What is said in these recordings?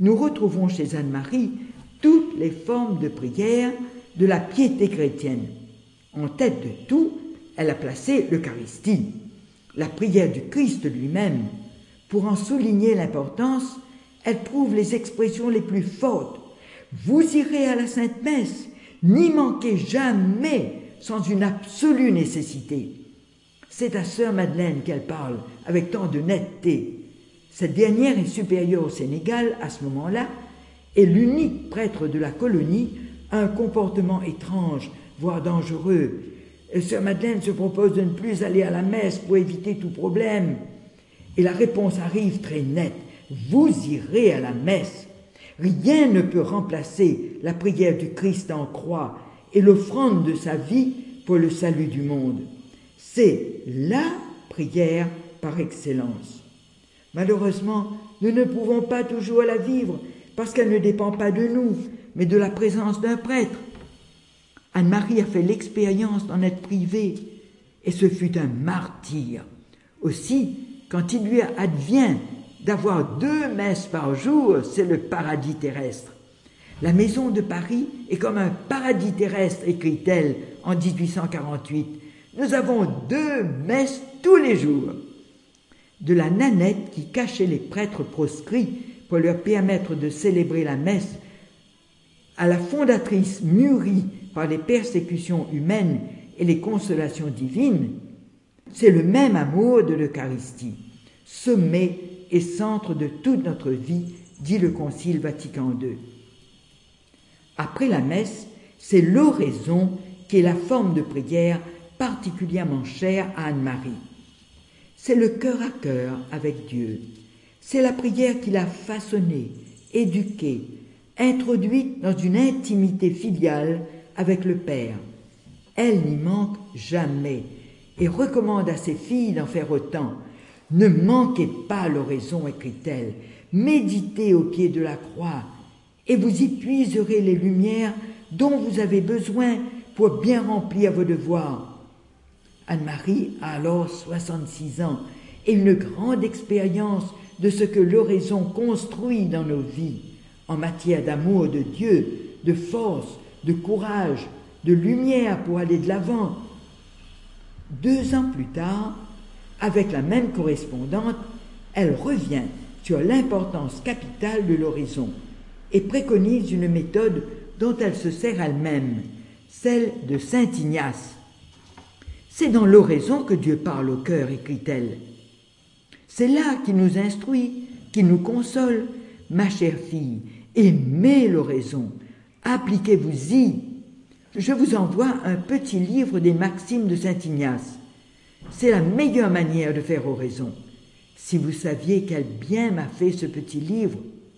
nous retrouvons chez Anne-Marie toutes les formes de prière de la piété chrétienne. En tête de tout, elle a placé l'Eucharistie, la prière du Christ lui-même. Pour en souligner l'importance, elle trouve les expressions les plus fortes. Vous irez à la Sainte Messe, n'y manquez jamais sans une absolue nécessité. C'est à sœur Madeleine qu'elle parle avec tant de netteté. Cette dernière est supérieure au Sénégal à ce moment-là, et l'unique prêtre de la colonie a un comportement étrange, voire dangereux. Sœur Madeleine se propose de ne plus aller à la messe pour éviter tout problème. Et la réponse arrive très nette. Vous irez à la messe. Rien ne peut remplacer la prière du Christ en croix et l'offrande de sa vie pour le salut du monde. C'est la prière par excellence. Malheureusement, nous ne pouvons pas toujours la vivre parce qu'elle ne dépend pas de nous, mais de la présence d'un prêtre. Anne-Marie a fait l'expérience d'en être privée et ce fut un martyre. Aussi, quand il lui advient d'avoir 2 messes par jour, c'est le paradis terrestre. La maison de Paris est comme un paradis terrestre, écrit-elle en 1848. Nous avons 2 messes tous les jours. De la nanette qui cachait les prêtres proscrits pour leur permettre de célébrer la messe, à la fondatrice mûrie par les persécutions humaines et les consolations divines, c'est le même amour de l'Eucharistie, sommet et centre de toute notre vie, dit le Concile Vatican II. Après la messe, c'est l'oraison qui est la forme de prière particulièrement chère à Anne-Marie. C'est le cœur à cœur avec Dieu. C'est la prière qui l'a façonnée, éduquée, introduite dans une intimité filiale avec le Père. Elle n'y manque jamais et recommande à ses filles d'en faire autant. Ne manquez pas l'oraison, écrit-elle, méditez au pied de la croix et vous y puiserez les lumières dont vous avez besoin pour bien remplir vos devoirs. Anne-Marie a alors 66 ans et une grande expérience de ce que l'oraison construit dans nos vies en matière d'amour de Dieu, de force, de courage, de lumière pour aller de l'avant. 2 ans plus tard, avec la même correspondante, elle revient sur l'importance capitale de l'oraison et préconise une méthode dont elle se sert elle-même, celle de saint Ignace. C'est dans l'oraison que Dieu parle au cœur, écrit-elle. C'est là qu'il nous instruit, qu'il nous console. Ma chère fille, aimez l'oraison, appliquez-vous-y. Je vous envoie un petit livre des Maximes de saint Ignace. C'est la meilleure manière de faire oraison. Si vous saviez quel bien m'a fait ce petit livre.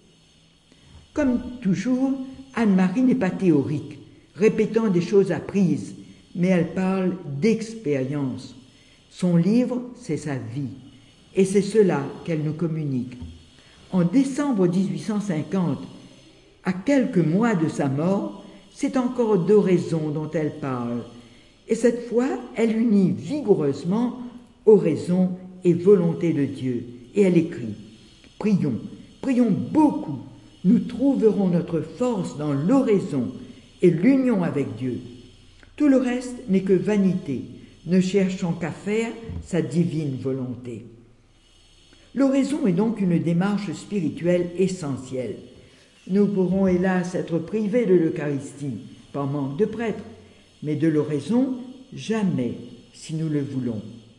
Comme toujours, Anne-Marie n'est pas théorique, répétant des choses apprises, mais elle parle d'expérience. Son livre, c'est sa vie, et c'est cela qu'elle nous communique. En décembre 1850, à quelques mois de sa mort, c'est encore d'oraison dont elle parle, et cette fois, elle unit vigoureusement oraison et volonté de Dieu, et elle écrit « Prions, prions beaucoup, nous trouverons notre force dans l'oraison et l'union avec Dieu. Tout le reste n'est que vanité, ne cherchons qu'à faire sa divine volonté. » L'oraison est donc une démarche spirituelle essentielle. Nous pourrons hélas être privés de l'Eucharistie par manque de prêtres, mais de l'oraison, jamais, si nous le voulons.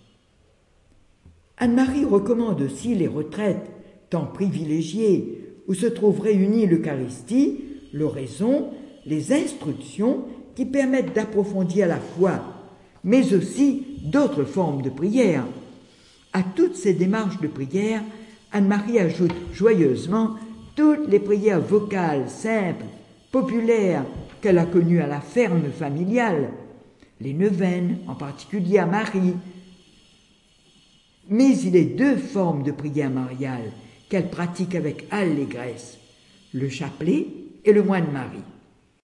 Anne-Marie recommande aussi les retraites, temps privilégiées, où se trouve réunie l'Eucharistie, l'oraison, les instructions qui permettent d'approfondir la foi, mais aussi d'autres formes de prière. À toutes ces démarches de prière, Anne-Marie ajoute joyeusement toutes les prières vocales, simples, populaires, qu'elle a connues à la ferme familiale, les neuvaines, en particulier à Marie. Mais il est 2 formes de prière mariale qu'elle pratique avec allégresse, le chapelet et le moine Marie.